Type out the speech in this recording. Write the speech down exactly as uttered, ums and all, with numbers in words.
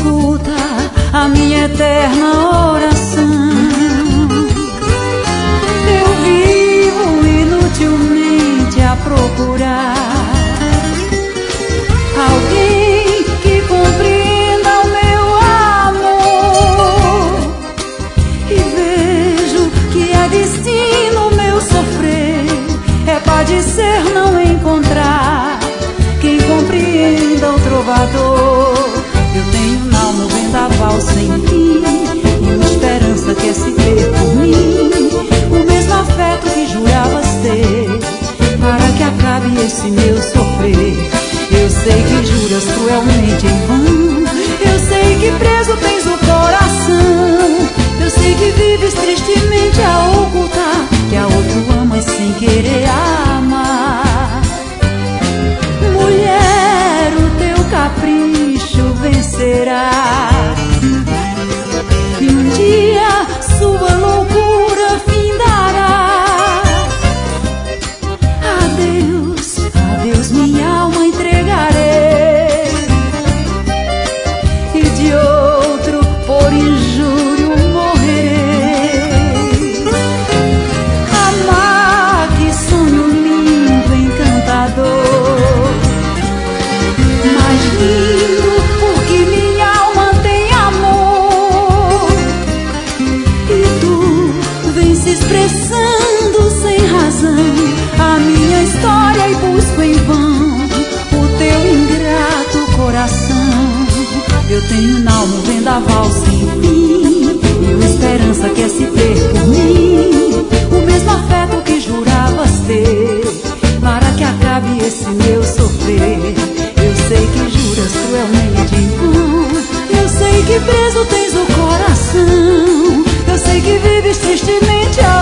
escuta a minha eterna oração. Eu vivo inutilmente a procurar alguém que compreenda o meu amor, e vejo que é destino meu sofrer. É padecer não encontrar quem compreenda o trovador. Eu tenho na alma o vendaval sem fim e uma esperança que é se ter por mim o mesmo afeto que juravas ter, para que acabe esse meu sofrer. Eu sei que juras cruelmente em vão, eu sei que preso tens o coração, eu sei que vives tristemente a ocultar que a outro amas sem querer amar. Mulher, o teu capricho vencerá, e um dia sua loucura findará. Adeus, adeus, minha alma entregarei, e de outro por injúrio morrerei. Amar, que sonho lindo, encantador, mais lindo porque minha alma tem amor. E tu vem se expressando sem razão a minha história e busco em vão o teu ingrato coração. Eu tenho na alma um vendaval sem fim e uma esperança que é se ter por mim o mesmo afeto que juravas ter, para que acabe esse meu sofrer. Eu sei que juras cruelmente em vão, eu sei que preso tens o coração, eu sei que vives tristemente a